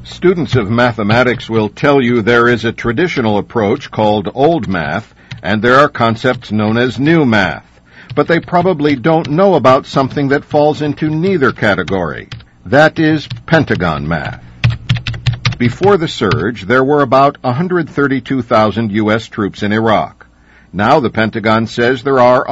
Students of mathematics will tell you there is a traditional approach called old math, and there are concepts known as new math. But they probably don't know about something that falls into neither category. That is Pentagon math. Before the surge, there were about 132,000 U.S. troops in Iraq. Now the Pentagon says there are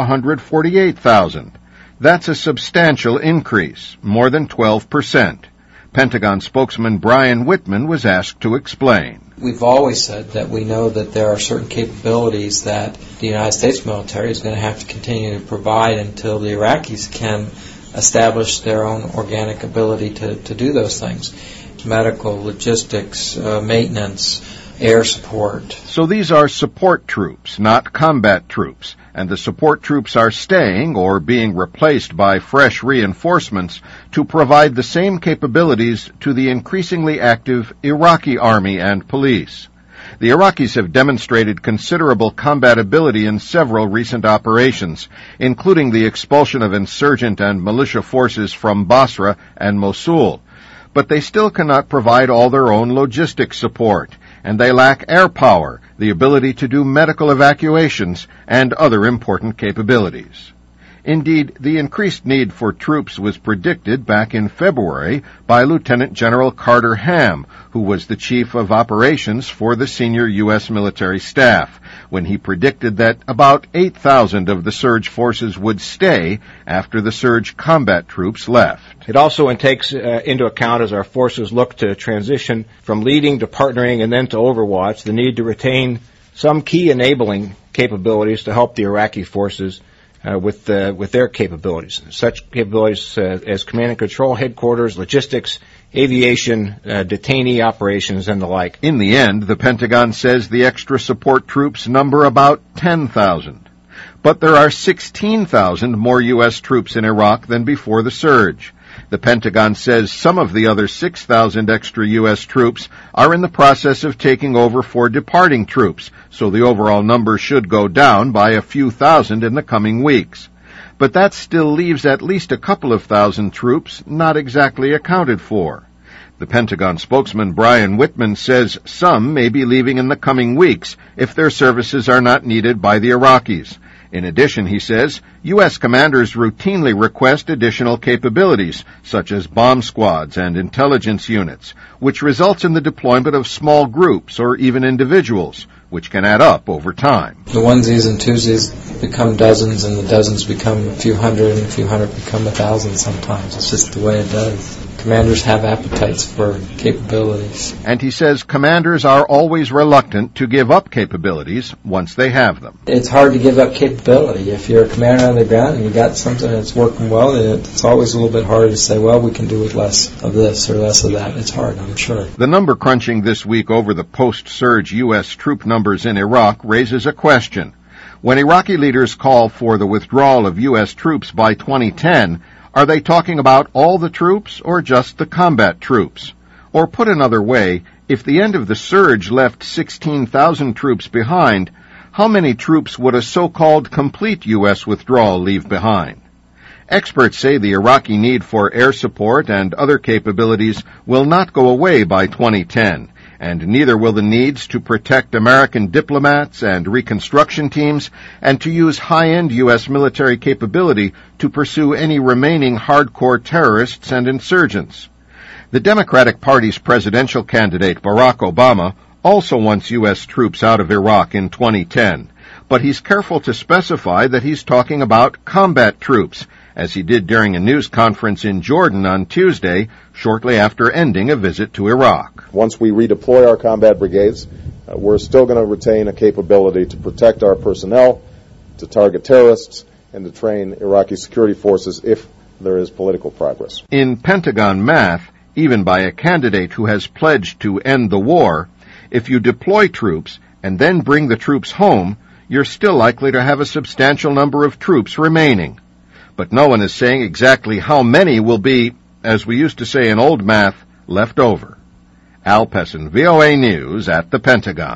148,000. That's a substantial increase, more than 12%. Pentagon spokesman Brian Whitman was asked to explain. We've always said that we know that there are certain capabilities that the United States military is going to have to continue to provide until the Iraqis can establish their own organic ability to do those things. Medical, logistics, maintenance, air support. So these are support troops, not combat troops, and the support troops are staying or being replaced by fresh reinforcements to provide the same capabilities to the increasingly active Iraqi army and police. The Iraqis have demonstrated considerable combat ability in several recent operations, including the expulsion of insurgent and militia forces from Basra and Mosul. But they still cannot provide all their own logistic support, and they lack air power, the ability to do medical evacuations, and other important capabilities. Indeed, the increased need for troops was predicted back in February by Lieutenant General Carter Ham, who was the chief of operations for the senior U.S. military staff, when he predicted that about 8,000 of the surge forces would stay after the surge combat troops left. It also takes into account, as our forces look to transition from leading to partnering and then to Overwatch, the need to retain some key enabling capabilities to help the Iraqi forces with their capabilities. Such capabilities as command and control headquarters, logistics, aviation, detainee operations, and the like. In the end, the Pentagon says the extra support troops number about 10,000. But there are 16,000 more U.S. troops in Iraq than before the surge. The Pentagon says some of the other 6,000 extra U.S. troops are in the process of taking over for departing troops, so the overall number should go down by a few thousand in the coming weeks. But that still leaves at least a couple of thousand troops not exactly accounted for. The Pentagon spokesman Brian Whitman says some may be leaving in the coming weeks if their services are not needed by the Iraqis. In addition, he says, U.S. commanders routinely request additional capabilities, such as bomb squads and intelligence units, which results in the deployment of small groups or even individuals, which can add up over time. The onesies and twosies become dozens, and the dozens become a few hundred, and a few hundred become 1,000 sometimes. It's just the way it does. Commanders have appetites for capabilities. And he says commanders are always reluctant to give up capabilities once they have them. It's hard to give up capability. If you're a commander on the ground and you got something that's working well, it's always a little bit harder to say, well, we can do with less of this or less of that. It's hard, I'm sure. The number crunching this week over the post-surge U.S. troop numbers in Iraq raises a question. When Iraqi leaders call for the withdrawal of U.S. troops by 2010, are they talking about all the troops or just the combat troops? Or put another way, if the end of the surge left 16,000 troops behind, how many troops would a so-called complete U.S. withdrawal leave behind? Experts say the Iraqi need for air support and other capabilities will not go away by 2010, and neither will the needs to protect American diplomats and reconstruction teams and to use high-end U.S. military capability to pursue any remaining hardcore terrorists and insurgents. The Democratic Party's presidential candidate, Barack Obama, also wants U.S. troops out of Iraq in 2010, but he's careful to specify that he's talking about combat troops, as he did during a news conference in Jordan on Tuesday, shortly after ending a visit to Iraq. Once we redeploy our combat brigades, we're still going to retain a capability to protect our personnel, to target terrorists, and to train Iraqi security forces if there is political progress. In Pentagon math, even by a candidate who has pledged to end the war, if you deploy troops and then bring the troops home, you're still likely to have a substantial number of troops remaining. But no one is saying exactly how many will be, as we used to say in old math, left over. Al Pessin, VOA News at the Pentagon.